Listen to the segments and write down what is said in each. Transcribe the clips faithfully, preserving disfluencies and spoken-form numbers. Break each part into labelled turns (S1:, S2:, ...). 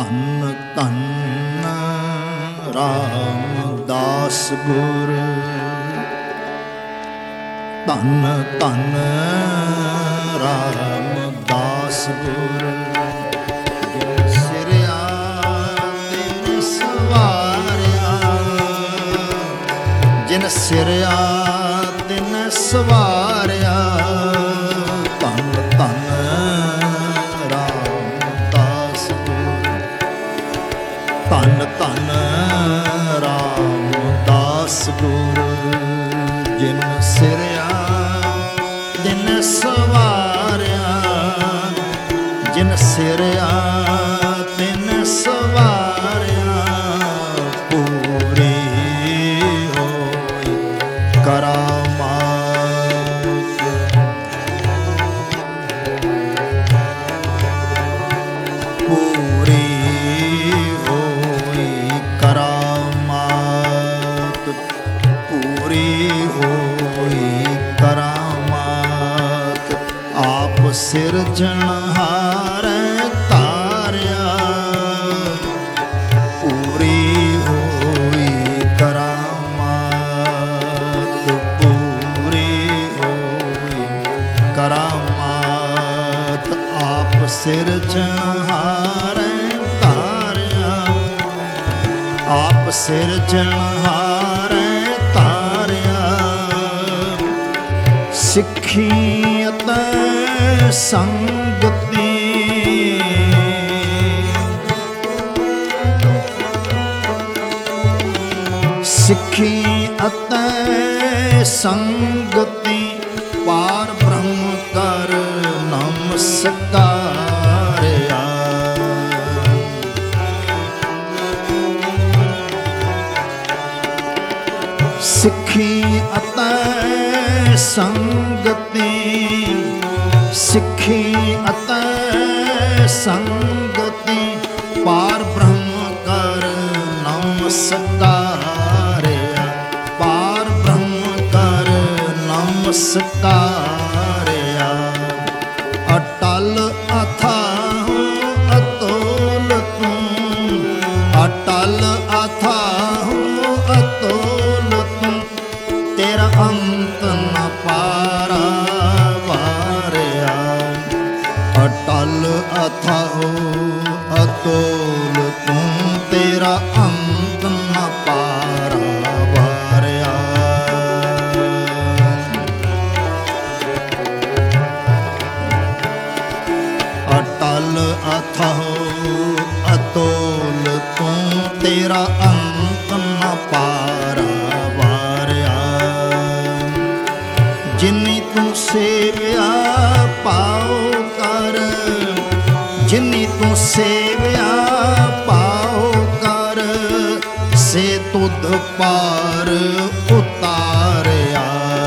S1: ਧੰਨ ਧੰਨ ਰਾਮਦਾਸ ਗੁਰ, ਧੰਨ ਧੰਨ ਰਾਮਦਾਸ ਗੁਰ। ਜਿਨ ਸਿਰਿਆ ਤਿਨ ਸਵਾਰਿਆ, ਜਿਨ ਸਿਰਿਆ ਤਿਨ ਸਵਾਰਿਆ, ਧੰਨ ਧੰਨ ਰਾਮਦਾਸ ਗੁਰ, ਧੰਨ ਧੰਨ ਰਾਮਦਾਸ ਗੁਰ। ਜਿਨ ਸਿਰਿਆ ਤਿਨ ਸਵਾਰਿਆ, ਜਿਨ ਸਿਰਿਆ ਤਿਨ ਸਵਾਰਿਆ, ਪੂਰੀ ਹੋਈ ਕਰਾਮਾਤ, ਪੂਰੀ ਹੋਈ ਕਰਾਮਾਤ, ਪੂਰੀ ਹੋਈ ਕਰਾਮਾਤ। ਆਪ ਸਿਰਜਣਹਾਰ ਤਾਰਿਆ, ਪੂਰੀ ਹੋਈ ਕਰਾਮਾਤ, ਪੂਰੀ ਹੋਈ ਕਰਾਮਾਤ। ਆਪ ਸਿਰਜਣਹਾਰ ਤਾਰਿਆ, ਆਪ ਸਿਰਜਣਹਾਰ ਤਾਰਿਆ। ਸਿੱਖੀ ਅਤੇ ਸੰਗਤੀ, ਸਿੱਖੀ ਅਤੇ ਸੰਗਤੀ, ਪਾਰ ਬ੍ਰਹਮ ਕਰ ਨਮਸਕਾਰਿਆ। ਸਿੱਖੀ ਅਤੇ ਸੰਗਤੀ, ਸਿੱਖੀ ਅਤੇ ਸੰਗਤੀ, ਪਾਰ ਬ੍ਰਹਮ ਕਰ ਨਮਸਕਾਰਿਆ, ਪਾਰ ਬ੍ਰਹਮ ਕਰ ਨਮਸਕਾਰਿਆ। ਅਟਲ ਅਥਾਹੁ ਅਤੁਲ ਤੂੰ, ਅਟਲ ਅਥਾਹੁ ਅਤੁਲ ਤੂੰ, ਤੇਰਾ ਅੰਤ ਨ ਪਾਰਾ ਵਾਰਿਆ। ਅਟਲ ਅਥਾਹੁ ਅਤੁਲ ਤੂੰ, ਤੇਰਾ ਅੰਤ ਨ ਪਾਰਾ ਵਾਰਿਆ। ਅਟਲ ਅਥਾਹੁ ਅਤੁਲ ਤੂੰ, ਤੇਰਾ ਅੰਤ ਨ ਪਾਰਾ ਵਾਰਿਆ। ਜਿਨੀ ਤੂੰ ਸੇਵਿਆ ਪਾਉ ਕਰ, ਜਿਨੀ ਤੂੰ ਸੇਵਿਆ ਪਾਉ ਕਰ, ਸੇ ਤੁਧ ਪਾਰ ਉਤਾਰਿਆ।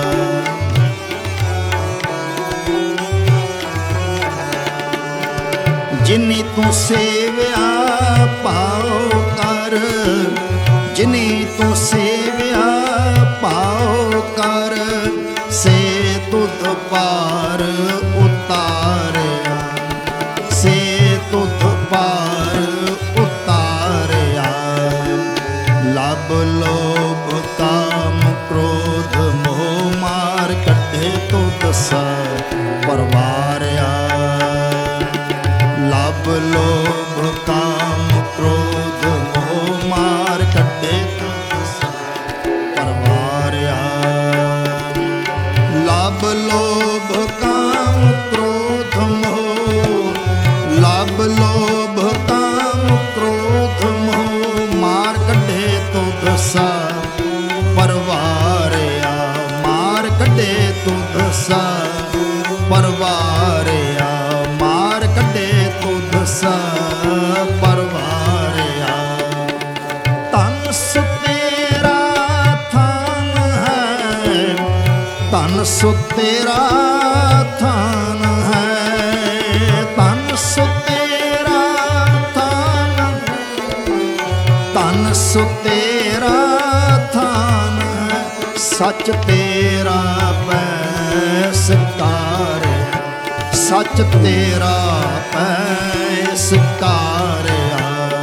S1: ਜਿਨੀ ਤੂੰ ਸੇਵਿਆ ਪਾਉ ਕਰ, ਜਿਨੀ ਤੂੰ ਸੇਵਿਆ ਪਾਉ ਕਰ, ਸੇ ਤੁਧ ਪਾਰ ਉਤਾਰਿਆ, ਸੇ ਤੁਧ ਪਾਰ ਉਤਾਰਿਆ। ਲਬ ਲੋਭ ਕਾਮ ਕ੍ਰੋਧ ਮੋਹ ਮਾਰ, ਕੱਢੇ ਤੁਧ ਸਾ ਪਰਵਾਰਿਆ। ਲਬ ਲੋਭ ਕਾਮ ਕ੍ਰੋਧ ਮੋਹ ਮਾਰ, ਕੱਢੇ ਤੁਧ ਸਾ ਪਰਵਾਰਿਆ। ਲਬ ਲੋਭ ਕਾਮ ਕ੍ਰੋਧ ਮੋਹ, ਲਬ ਲੋਭ ਕਾਮ ਕ੍ਰੋਧ ਮੋਹ ਮਾਰ, ਕੱਢੇ ਤੁਧ ਸਾ ਪਰਵਾਰਿਆ, ਮਾਰ ਕੱਢੇ ਤੁਧ ਸਾ ਪਰਵਾਰਿਆ, ਮਾਰ ਕੱਢੇ ਤੁਧ ਸਾ ਪਰਵਾਰਿਆ। ਧਨ ਸੁ ਤੇਰਾ ਥਾਨ ਹੈ, ਧਨ ਸੁ ਤੇਰਾ ਥਾਨ ਹੈ, ਧਨ ਸੁ ਤੇਰਾ ਥਾਨ, ਧਨ ਸੁ ਤੇਰਾ ਥਾਨ ਹੈ। ਸੱਚ ਤੇਰਾ ਪੈ ਸਕਾਰਿਆ, ਸੱਚ ਤੇਰਾ ਪੈ ਸਕਾਰਿਆ।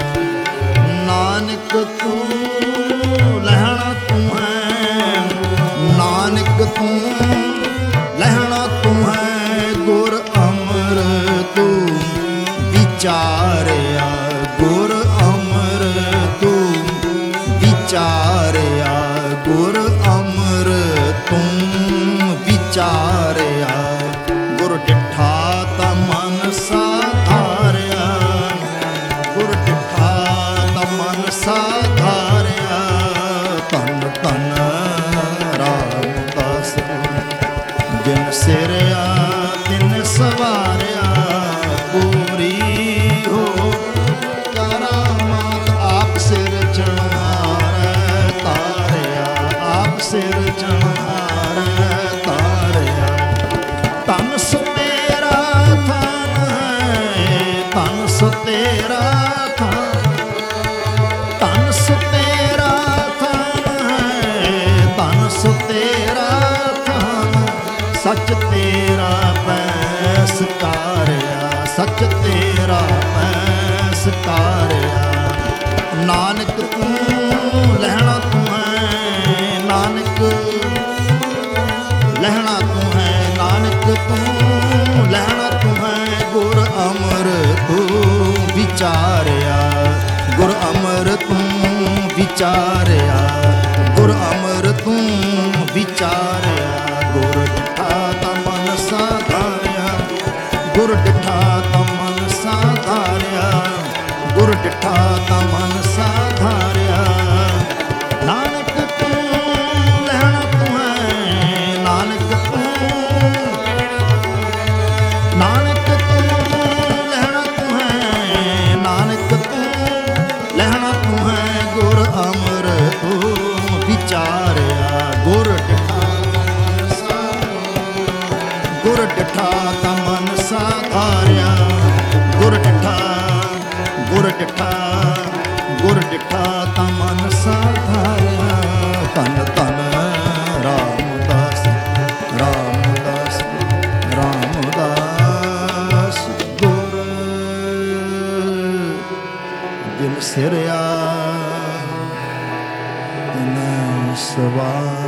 S1: ਤੂੰ ਲਹਿਣਾ ਤੂੰ ਹੈ, ਨਾਨਕ ਤੂੰ ਲਹਿਣਾ ਤੂੰ ਹੈ। ਗੁਰ ਅਮਰ ਤੂੰ ਵਿਚਾਰਿਆ, ਗੁਰ ਅਮਰ ਤੂੰ ਵਿਚਾਰਿਆ, ਗੁਰ ਅਮਰ ਤੂੰ ਵਿਚਾਰਿਆ। ਗੁਰ ਡਿਠਾ ਤਾਂ ਮਨ ਸਾਧਾਰਿਆ, ਗੁਰ ਡਿਠਾ ਤਾਂ ਮਨ ਸਾਧਾਰਿਆ। ਧੰਨ ਧੰਨ ਰਾਮਦਾਸ ਜਿਨ ਸਿਰਿਆ ਤਿਨ ਸਵਾਰਿਆ। ਪੂਰੀ ਹੋ ਕਰਾਮਾਤ ਆਪ ਸਿਰ ਚੜ੍ਹਾਰੈ ਤਾਰਿਆ, ਆਪ ਸਿਰ ਚੜ੍ਹਾਰੈ ਤਾਰਿਆ। ਧੰਨ ਸੋ ਤੇਰਾ ਥਾਨ ਹੈ, ਧੰਨ ਸੋ ਤੇਰਾ ਥਾਨ, ਧੰਨ ਸੋ ਤੇਰਾ ਥਾਨ ਹੈ, ਧੰਨ ਸੋ ਤੇਰਾ ਥਾਨ। ਸੱਚ ਤੇਰਾ ਪੈਸ ਕਾਰਿਆ, ਸੱਚ ਤੇਰਾ ਪੈਸ ਕਾਰਿਆ। ਨਾਨਕ ਤੂੰ ਲਹਿਣਾ ਤੂੰ ਹੈ, ਨਾਨਕ ਲਹਿਣਾ ਤੂੰ ਹੈ, ਨਾਨਕ ਤੂੰ ਲਹਿਣਾ ਤੂੰ ਹੈ। ਗੁਰ ਅਮਰ ਤੂੰ ਵਿਚਾਰਿਆ, ਗੁਰ ਅਮਰ ਤੂੰ ਵਿਚਾਰਿਆ, ਗੁਰ ਅਮਰ ਤੂੰ ਵਿਚਾਰਿਆ। ਗੁਰ ਡਿਠਾ ਤਾਂ ਮਨ ਸਾਧਾਰਿਆ, ਗੁਰ ਡਿਠਾ ਤਾਂ ਮਨ ਸਾਧਾਰਿਆ, ਗੁਰ ਡਿਠਾ ਤਾਂ ਮਨ ਸਾਧਾਰਿਆ। ਨਾਨਕ ਤੂੰ ਲਹਿਣਾ ਤੂੰ ਹੈ, ਨਾਨਕ ਤੂੰ, ਨਾਨਕ ਤੂੰ ਲਹਿਣਾ ਤੂੰ ਹੈ, ਨਾਨਕ ਤੂੰ ਲਹਿਣਾ ਤੂੰ ਹੈ। ਗੁਰ ਅਮਰ ਤੂੰ ਵਿਚਾਰਿਆ, ਗੁਰ ਡਿਠਾ ਗੁਰ ਡਿਠਾ ਤਾਂ ਮਨ ਸਾਧਾਰਿਆ। ਗੁਰ ਡਿਠਾ, ਗੁਰ ਡਿਠਾ, ਗੁਰ ਡਿਠਾ ਤਾਂ ਮਨ ਸਾਧਾਰਿਆ। ਧੰਨ ਧੰਨ ਰਾਮਦਾਸ, ਰਾਮਦਾਸ, ਰਾਮਦਾਸ ਗੁਰ ਜਿਨ ਸਿਰਿਆ ਤਿਨ ਸਵਾਰਿਆ।